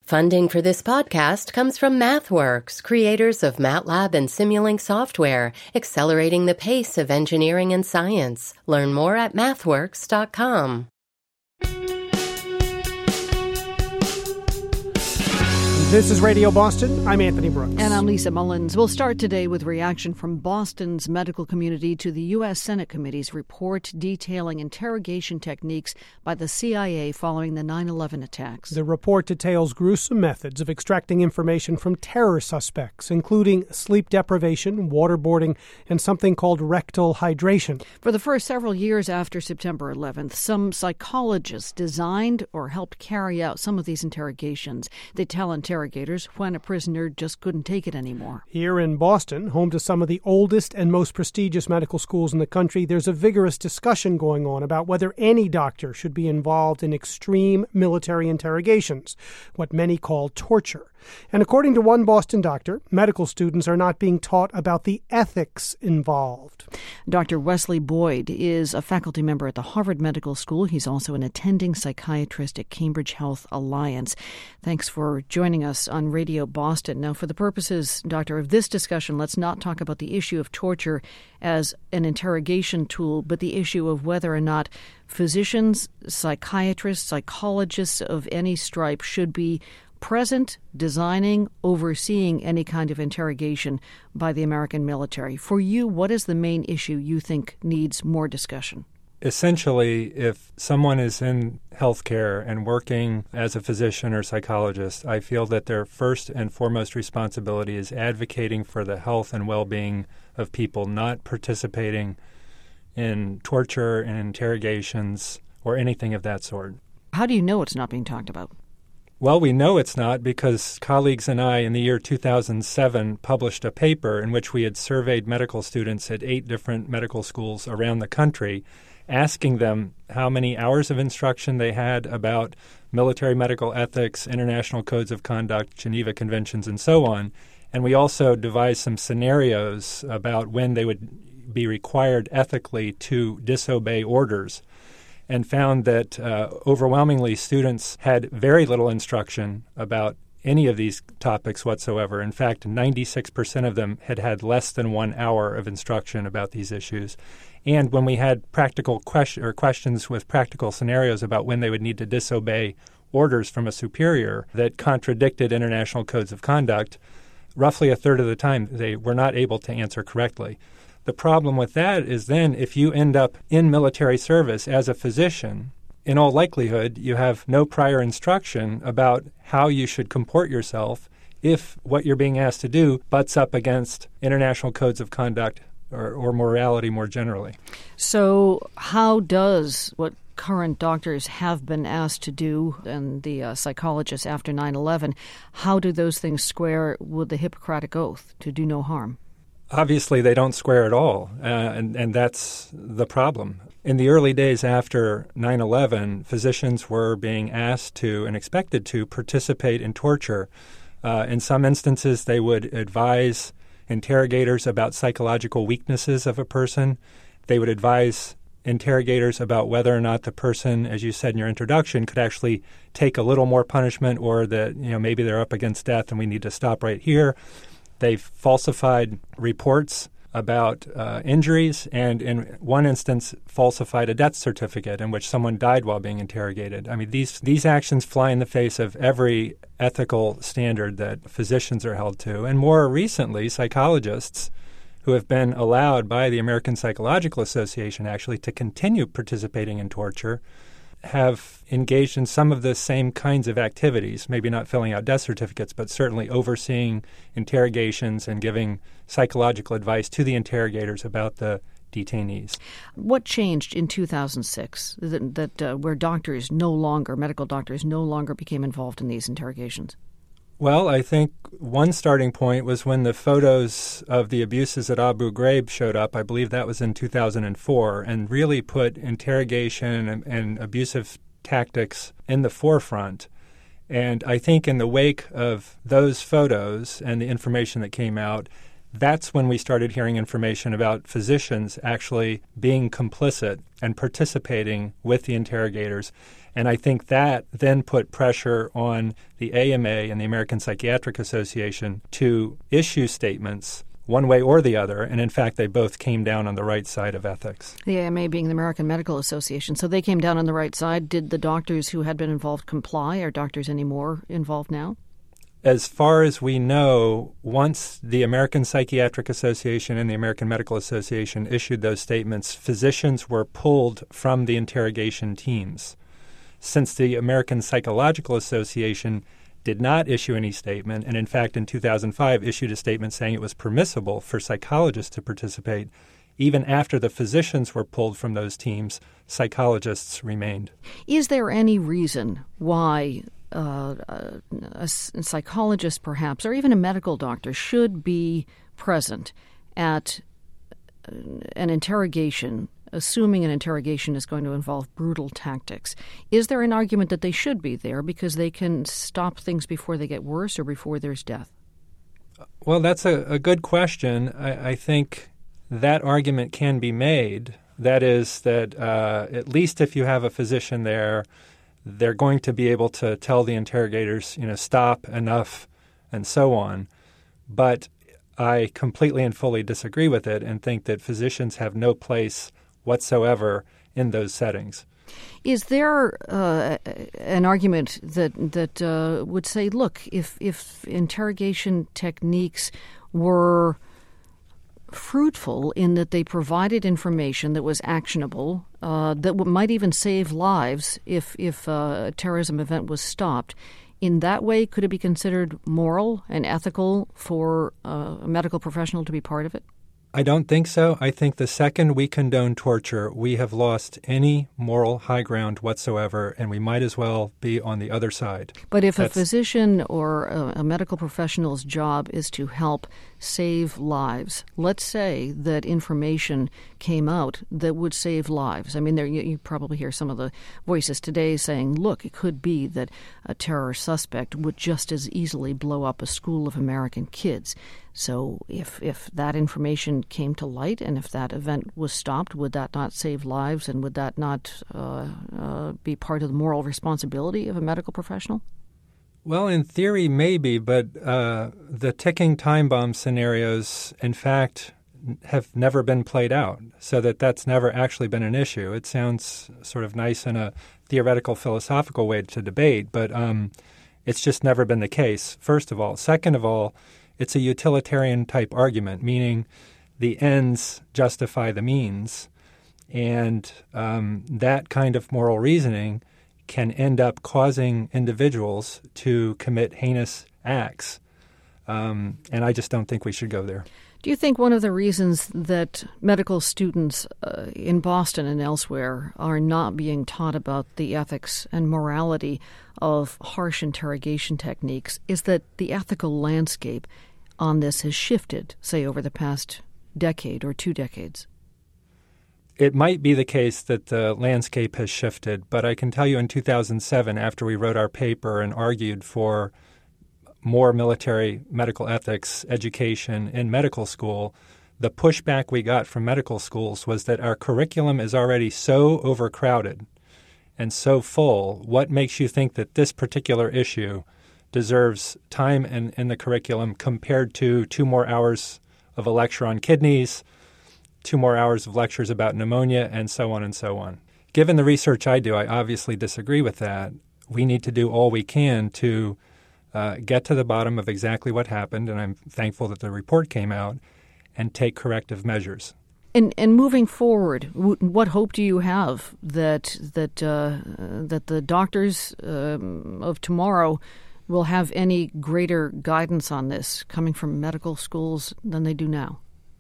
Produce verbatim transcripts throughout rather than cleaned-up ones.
Funding for this podcast comes from MathWorks, creators of MATLAB and Simulink software, accelerating the pace of engineering and science. Learn more at mathworks dot com. This is Radio Boston. I'm Anthony Brooks. And I'm Lisa Mullins. We'll start today with reaction from Boston's medical community to the U S. Senate Committee's report detailing interrogation techniques by the C I A following the nine eleven attacks. The report details gruesome methods of extracting information from terror suspects, including sleep deprivation, waterboarding, and something called rectal hydration. For the first several years after September eleventh, some psychologists designed or helped carry out some of these interrogations. They tell interrogators when a prisoner just couldn't take it anymore. Here in Boston, home to some of the oldest and most prestigious medical schools in the country, there's a vigorous discussion going on about whether any doctor should be involved in extreme military interrogations, what many call torture. And according to one Boston doctor, medical students are not being taught about the ethics involved. Doctor Wesley Boyd is a faculty member at the Harvard Medical School. He's also an attending psychiatrist at Cambridge Health Alliance. Thanks for joining us on Radio Boston. Now, for the purposes, Doctor, of this discussion, let's not talk about the issue of torture as an interrogation tool, but the issue of whether or not physicians, psychiatrists, psychologists of any stripe should be present, designing, overseeing any kind of interrogation by the American military. For you, what is the main issue you think needs more discussion? Essentially, if someone is in healthcare and working as a physician or psychologist, I feel that their first and foremost responsibility is advocating for the health and well-being of people, not participating in torture and interrogations or anything of that sort. How do you know it's not being talked about? Well, we know it's not because colleagues and I in the year two thousand seven published a paper in which we had surveyed medical students at eight different medical schools around the country, asking them how many hours of instruction they had about military medical ethics, international codes of conduct, Geneva Conventions, and so on. And we also devised some scenarios about when they would be required ethically to disobey orders, and found that uh, overwhelmingly students had very little instruction about any of these topics whatsoever. In fact, ninety-six percent of them had had less than one hour of instruction about these issues. And when we had practical question, or questions with practical scenarios about when they would need to disobey orders from a superior that contradicted international codes of conduct, roughly a third of the time they were not able to answer correctly. The problem with that is then if you end up in military service as a physician, in all likelihood, you have no prior instruction about how you should comport yourself if what you're being asked to do butts up against international codes of conduct or, or morality more generally. So how does what current doctors have been asked to do and the uh, psychologists after nine eleven, how do those things square with the Hippocratic Oath to do no harm? Obviously, they don't square at all, uh, and, and that's the problem. In the early days after nine eleven, physicians were being asked to and expected to participate in torture. Uh, in some instances, they would advise interrogators about psychological weaknesses of a person. They would advise interrogators about whether or not the person, as you said in your introduction, could actually take a little more punishment, or that, you know, maybe they're up against death and we need to stop right here. They've falsified reports about uh, injuries, and in one instance falsified a death certificate in which someone died while being interrogated. I mean, these these actions fly in the face of every ethical standard that physicians are held to. And more recently, psychologists who have been allowed by the American Psychological Association actually to continue participating in torture have engaged in some of the same kinds of activities, maybe not filling out death certificates, but certainly overseeing interrogations and giving psychological advice to the interrogators about the detainees. What changed in two thousand six that, that uh, where doctors no longer, medical doctors no longer became involved in these interrogations? Well, I think one starting point was when the photos of the abuses at Abu Ghraib showed up. I believe that was in two thousand four, and really put interrogation and, and abusive tactics in the forefront. And I think in the wake of those photos and the information that came out, that's when we started hearing information about physicians actually being complicit and participating with the interrogators. And I think that then put pressure on the A M A and the American Psychiatric Association to issue statements one way or the other. And in fact, they both came down on the right side of ethics. The A M A being the American Medical Association. So they came down on the right side. Did the doctors who had been involved comply? Are doctors any more involved now? As far as we know, once the American Psychiatric Association and the American Medical Association issued those statements, physicians were pulled from the interrogation teams. Since the American Psychological Association did not issue any statement, and in fact in two thousand five issued a statement saying it was permissible for psychologists to participate, even after the physicians were pulled from those teams, psychologists remained. Is there any reason why uh, a, a psychologist perhaps, or even a medical doctor, should be present at an interrogation, assuming an interrogation is going to involve brutal tactics? Is there an argument that they should be there because they can stop things before they get worse or before there's death? Well, that's a, a good question. I, I think that argument can be made. That is that uh, at least if you have a physician there, they're going to be able to tell the interrogators, you know, stop, enough, and so on. But I completely and fully disagree with it and think that physicians have no place whatsoever in those settings. Is there uh, an argument that that uh, would say, look, if if interrogation techniques were fruitful in that they provided information that was actionable, uh, that w- might even save lives if if uh, a terrorism event was stopped, in that way, could it be considered moral and ethical for uh, a medical professional to be part of it? I don't think so. I think the second we condone torture, we have lost any moral high ground whatsoever, and we might as well be on the other side. But if That's... a physician or a, a medical professional's job is to help save lives, let's say that information came out that would save lives. I mean, there you, you probably hear some of the voices today saying, look, it could be that a terror suspect would just as easily blow up a school of American kids. So if if that information came to light and if that event was stopped, would that not save lives, and would that not uh, uh, be part of the moral responsibility of a medical professional? Well, in theory, maybe, but uh, the ticking time bomb scenarios, in fact, have never been played out, so that that's never actually been an issue. It sounds sort of nice in a theoretical, philosophical way to debate, but um, it's just never been the case, first of all. Second of all, it's a utilitarian-type argument, meaning the ends justify the means, and um, that kind of moral reasoning can end up causing individuals to commit heinous acts, um, and I just don't think we should go there. Do you think one of the reasons that medical students uh, in Boston and elsewhere are not being taught about the ethics and morality of harsh interrogation techniques is that the ethical landscape on this has shifted, say, over the past decade or two decades? It might be the case that the landscape has shifted, but I can tell you in two thousand seven, after we wrote our paper and argued for more military medical ethics education in medical school, the pushback we got from medical schools was that our curriculum is already so overcrowded and so full. What makes you think that this particular issue deserves time in, in the curriculum compared to two more hours of a lecture on kidneys, two more hours of lectures about pneumonia, and so on and so on? Given the research I do, I obviously disagree with that. We need to do all we can to uh, get to the bottom of exactly what happened, and I'm thankful that the report came out, and take corrective measures. And and moving forward, w- what hope do you have that that uh, that the doctors um, of tomorrow will have any greater guidance on this coming from medical schools than they do now?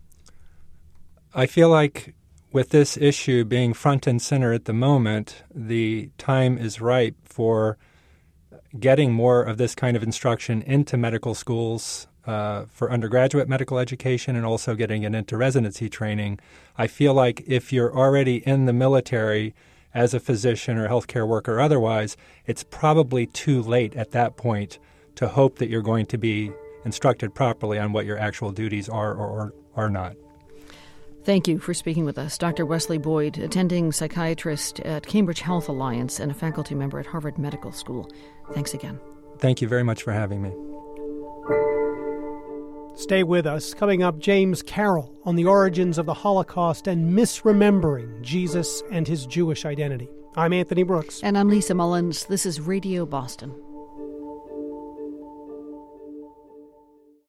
I feel like with this issue being front and center at the moment, the time is ripe for getting more of this kind of instruction into medical schools uh, for undergraduate medical education and also getting it into residency training. I feel like if you're already in the military as a physician or healthcare worker or otherwise, it's probably too late at that point to hope that you're going to be instructed properly on what your actual duties are or are not. Thank you for speaking with us. Doctor Wesley Boyd, attending psychiatrist at Cambridge Health Alliance and a faculty member at Harvard Medical School. Thanks again. Thank you very much for having me. Stay with us. Coming up, James Carroll on the origins of the Holocaust and misremembering Jesus and his Jewish identity. I'm Anthony Brooks. And I'm Lisa Mullins. This is Radio Boston.